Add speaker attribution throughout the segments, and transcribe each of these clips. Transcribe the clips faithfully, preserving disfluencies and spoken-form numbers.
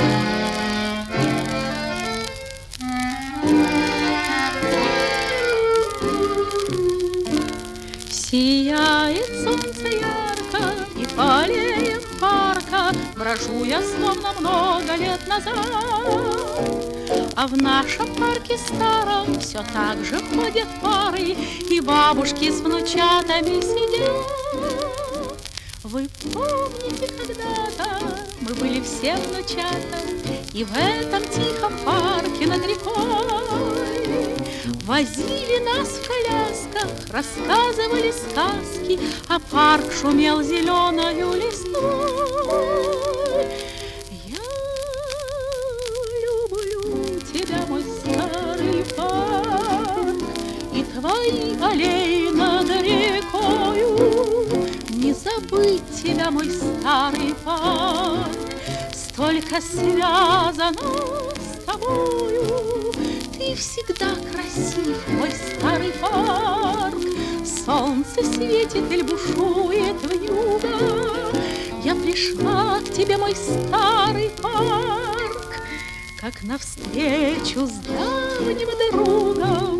Speaker 1: Сияет солнце ярко, и по аллеям парка брожу я, словно много лет назад. А в нашем парке старом все так же ходят пары, и бабушки с внучатами сидят. Вы помните, когда-то мы были все внучата, и в этом тихом парке над рекой возили нас в колясках, рассказывали сказки, а парк шумел зеленою листвой. Я люблю тебя, мой старый парк, и твои аллеи над рекою. Не забыть тебя, мой старый парк, столько связано с тобою. Ты всегда красив, мой старый парк. Солнце светит или бушует вьюга. Я пришла к тебе, мой старый парк, как навстречу с давним другом.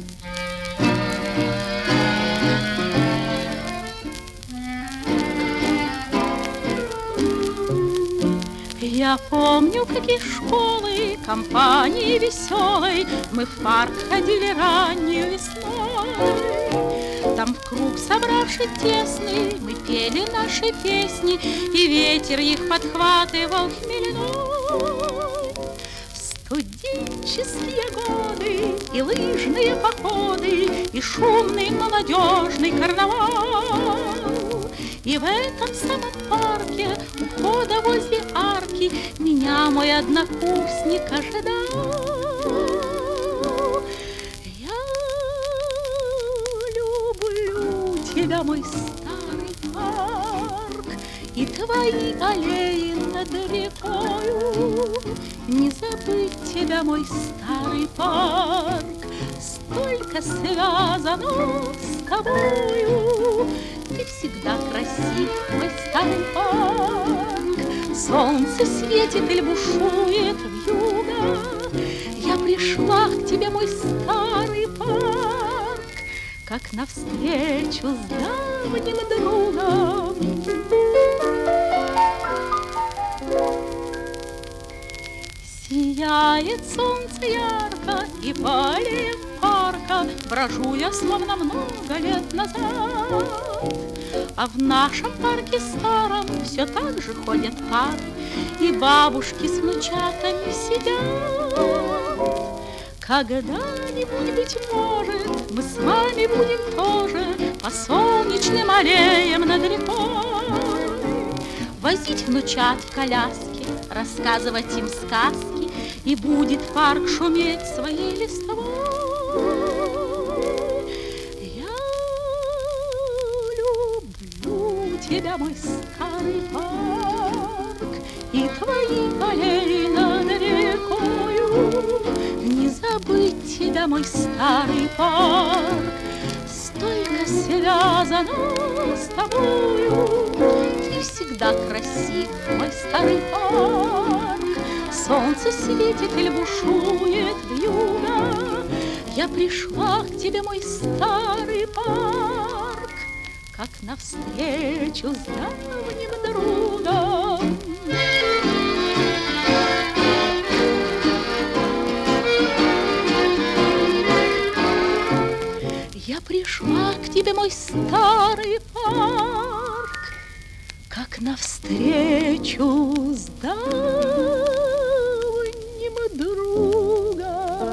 Speaker 1: Я помню, как из школы, компании веселой, мы в парк ходили раннюю весной. Там в круг собравшись тесный, мы пели наши песни, и ветер их подхватывал хмельной. Студенческие годы, и лыжные походы, и шумный молодежный карнавал. И в этом самом парке, у входа возле арки, меня мой однокурсник ожидал. Я люблю тебя, мой старый парк, и твои аллеи над рекою. Не забыть тебя, мой старый парк, столько связано с тобою. Ты всегда красив, мой старый парк. Солнце светит или бушует вьюга. Я пришла к тебе, мой старый парк, как навстречу с давним другом. Сияет солнце ярко, и по аллеям парка брожу я, словно много лет назад. А в нашем парке старом все так же ходят пары, и бабушки с внучатами сидят. Когда-нибудь, быть может, мы с вами будем тоже по солнечным аллеям над рекой возить внучат в коляске, рассказывать им сказки, и будет парк шуметь своей листвой. Тебя, мой старый парк, и твои аллеи над рекою. Не забыть тебя, мой старый парк, столько связано с тобою. Ты всегда красив, мой старый парк. Солнце светит или бушует вьюга. Я пришла к тебе, мой старый парк, как навстречу с давним другом. Я пришла к тебе, мой старый парк, как навстречу с давним другом.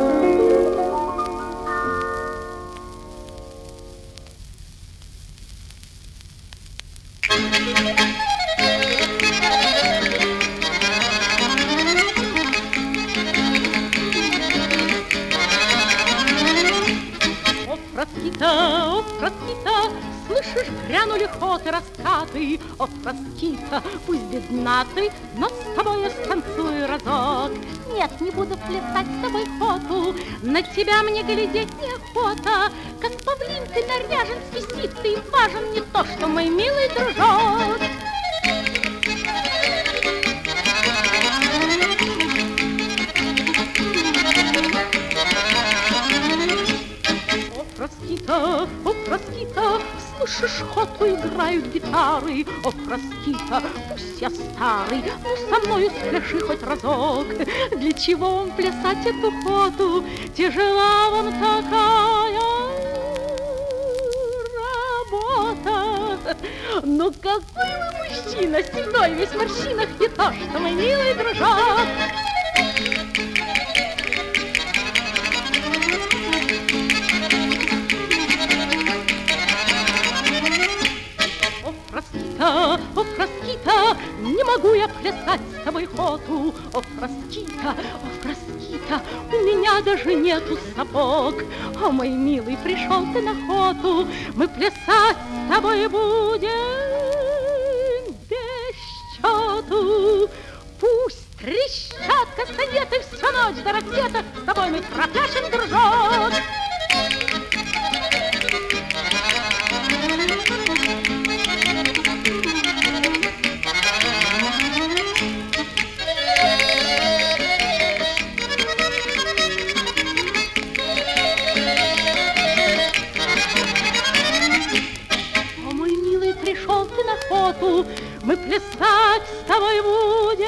Speaker 2: О, Фраскита, о, Фраскита, слышишь, грянули хоты раскаты. О, Фраскита, пусть бедна ты, но с тобой я станцую разок. Нет, не буду плясать с тобой хоту, на тебя мне глядеть неохота. Как павлин ты наряжен, свистит ты и важен, не то, что мой милый дружок. Фраскита, слышишь, хоту играют гитары. О, Фраскита, пусть я старый, ну со мною спляши хоть разок. Для чего вам плясать эту хоту? Тяжела вам такая работа. Ну какой вы мужчина, седой весь в морщинах, не то что мой милый дружок. Фраскита, о, Фраскита, не могу я плясать с тобой хоту. О, Фраскита, о, Фраскита, у меня даже нету сапог. О, мой милый, пришел ты на охоту, мы плясать с тобой будем без счету. Пусть трещат кастанеты всю ночь до рассвета, с тобой мы пропляшем, дружок. Пришел ты на охоту, мы плясать с тобой будем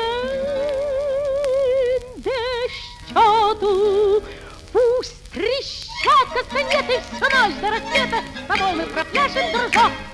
Speaker 2: без счету. Пусть трещат кастанеты всю ночь до рассвета, с тобой мы пропляшем, дружок.